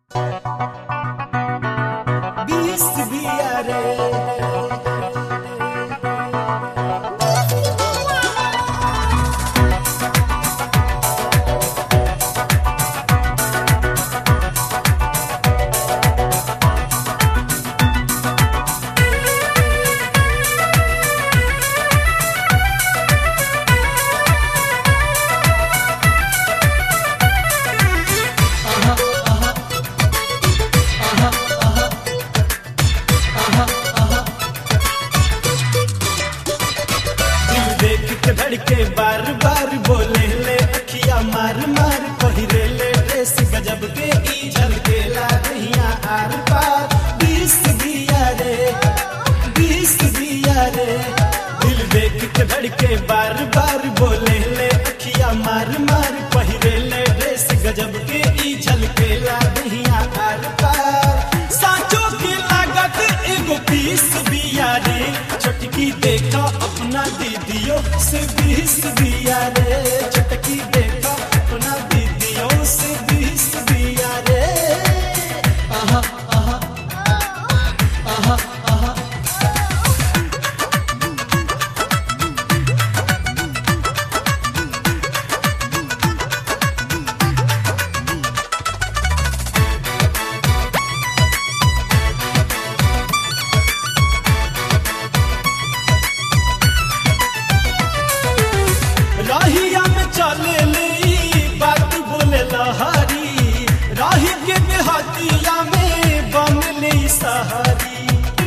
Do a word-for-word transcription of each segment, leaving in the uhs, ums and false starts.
बीस बिया रे धड़के बार बार बोले ले अखिया मार मार पहिरे ले ड्रेस गजब के ई झलके ला दहिया आर पार बीस बिया रे बीस बिया रे दिल देख के धड़के बार बार बोले ले अखिया मार मार पहिरे ले ड्रेस गजब के ई झलके ला दहिया आर पार साचो की लागत एगो पीस बिया रे छोटकी देखा अपना दीदियों से बीस बिया रे छोटकी देखा अपना दीदियों से बीस बिया रे आहा आहा आहा आहा राहिया में चले ले बात बोले लहारी राही के देहातिया में बन ले सहारी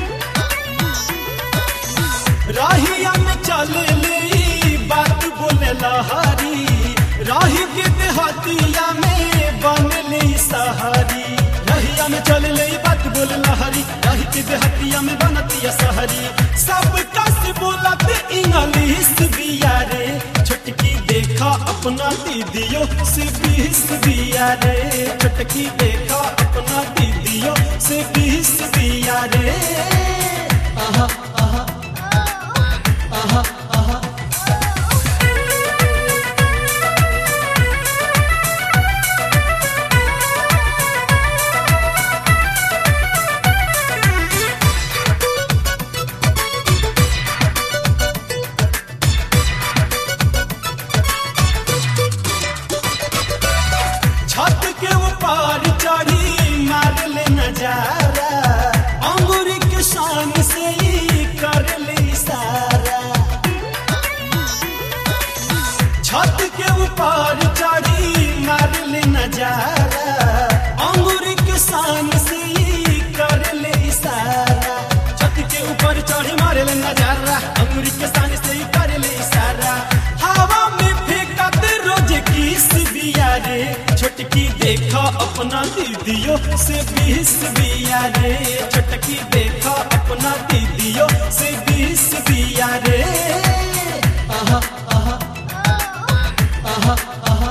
राहिया में चले ले बात बोले लहारी राही के देहातिया में बन ले सहारी राहिया में चले ले बात बोले लहारी राही के देहातिया में बनतिया सहारी सब कस बोलत इंग्लिश बिया रे छोटकी देखा अपना दीदियों से बीस बिया रे छोटकी देखा अपना दीदियों से बीस बिया रे आहा आहा आहा आहा छत के ऊपर चढ़ी मार ले नजारा अंगूरी के शान से ही कर ले इशारा छत के ऊपर चढ़ी मार ले नजारा अंगूरी के शान से ही कर ले इशारा छत के ऊपर चढ़ी मार ले नजारा अंगूरी के शान से ही कर ले इशारा हवा में फेंकत रोज किस बिया रे छोटकी देखा अपना दीदियों से बीस बिया रे छोटकी देखा अपना दीदियों से बीस बिया रे आहा आहा आहा आहा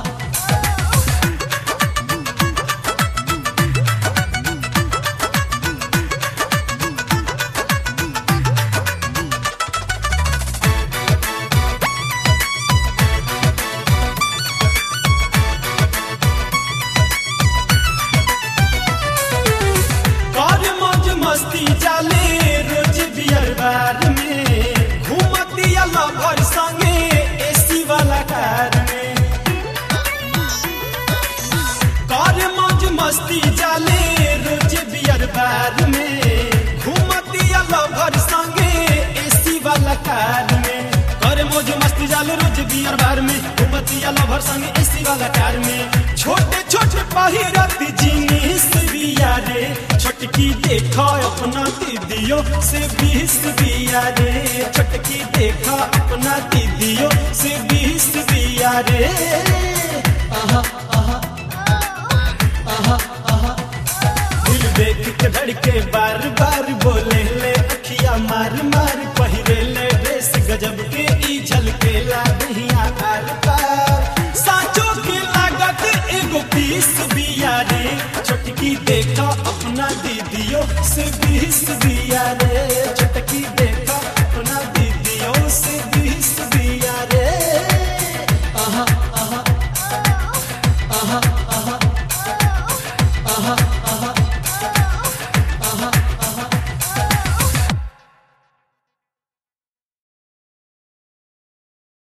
मस्ती जाले रोज बियर बार में घूमती लवर संगे एसी वाला कार में कार मौज मस्ती जाले रोज बियर बार में घूमती लवर संगे एसी वाला कार में कार मौज मस्ती जाले रोज बियर बार में घूमती लवर संगे एसी वाला कार में छोटे छोटे पहिरत जीनिस बिया रे छोटकी देखा अपना दीदियों से बीस बिया रे छोटकी देखा अपना दीदियों से बीस बिया रे आहा आहा आहा आहा दिल देख के धड़के बार बार बोले ले अखिया मार मार पहिरे ले ड्रेस गजब के ई झलके ला दहिया आर पार साचो की लागत एगो पीस बिया रे छोटकी देखा अपना दीदियों से बीस बिया रे।